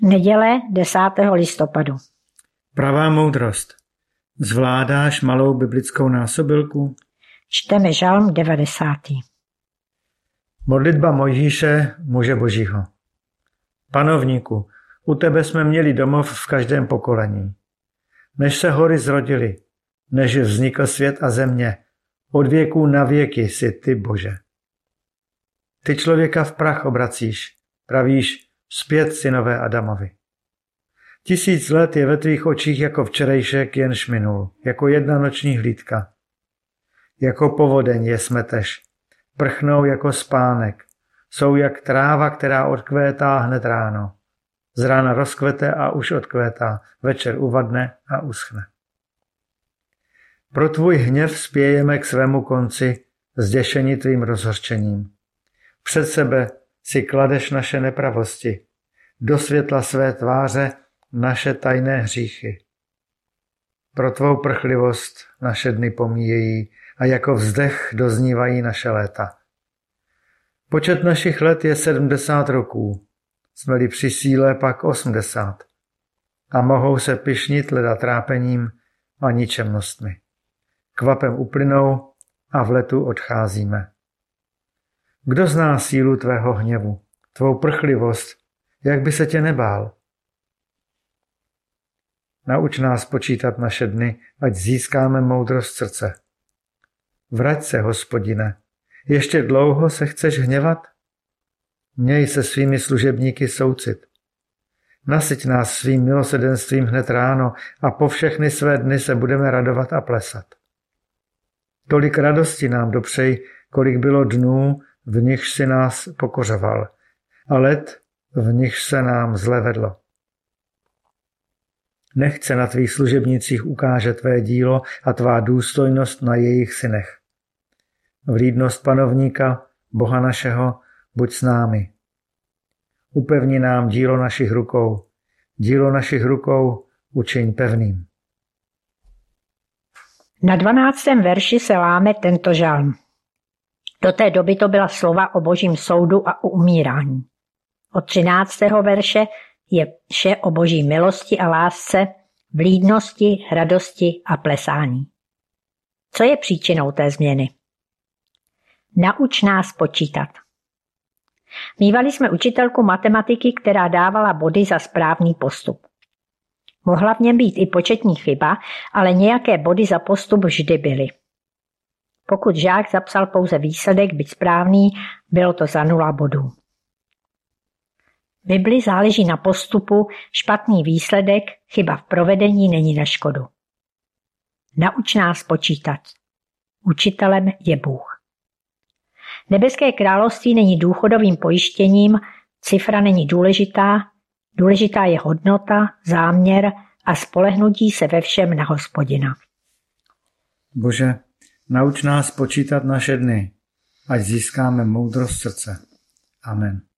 Neděle 10. listopadu. Pravá moudrost. Zvládáš malou biblickou násobilku? Čteme žalm 90. Modlitba Mojžíše, muže Božího. Panovníku, u tebe jsme měli domov v každém pokolení. Než se hory zrodily, než vznikl svět a země, od věků na věky jsi ty, Bože. Ty člověka v prach obracíš, pravíš zpět synové Adamovi. 1000 let je ve tvých očích jako včerejšek, jenž minul, jako jedna noční hlídka. Jako povodeň je smeteš, prchnou jako spánek, jsou jak tráva, která odkvétá hned ráno. Z rána rozkvete a už odkvétá, večer uvadne a uschne. Pro tvůj hněv spějeme k svému konci, zděšeni tvým rozhořčením. Před sebe si kladeš naše nepravosti, do světla své tváře naše tajné hříchy. Pro tvou prchlivost naše dny pomíjejí a jako vzdech doznívají naše léta. Počet našich let je 70 roků, jsme-li při síle pak 80 a mohou se pyšnit leda trápením a ničemnostmi. Kvapem uplynou a v letu odcházíme. Kdo zná sílu tvého hněvu, tvou prchlivost, jak by se tě nebál? Nauč nás počítat naše dny, ať získáme moudrost srdce. Vrať se, Hospodine, ještě dlouho se chceš hněvat? Měj se svými služebníky soucit. Nasyť nás svým milosrdenstvím hned ráno a po všechny své dny se budeme radovat a plesat. Tolik radosti nám dopřej, kolik bylo dnů, v nichž si nás pokořoval, a let, v nichž se nám zle vedlo. Nechť se na tvých služebnicích ukáže tvé dílo a tvá důstojnost na jejich synech. Vlídnost panovníka, Boha našeho, buď s námi. Upevni nám dílo našich rukou učiň pevným. Na 12. verši se láme tento žalm. Do té doby to byla slova o božím soudu a o umírání. Od 13. verše je vše o boží milosti a lásce, vlídnosti, radosti a plesání. Co je příčinou té změny? Nauč nás počítat. Mívali jsme učitelku matematiky, která dávala body za správný postup. Mohla v něm být i početní chyba, ale nějaké body za postup vždy byly. Pokud žák zapsal pouze výsledek, byť správný, bylo to za 0 bodů. V Bibli záleží na postupu, špatný výsledek, chyba v provedení není na škodu. Nauč nás počítat. Učitelem je Bůh. Nebeské království není důchodovým pojištěním, cifra není důležitá, důležitá je hodnota, záměr a spolehnutí se ve všem na Hospodina. Bože, nauč nás počítat naše dny, ať získáme moudrost srdce. Amen.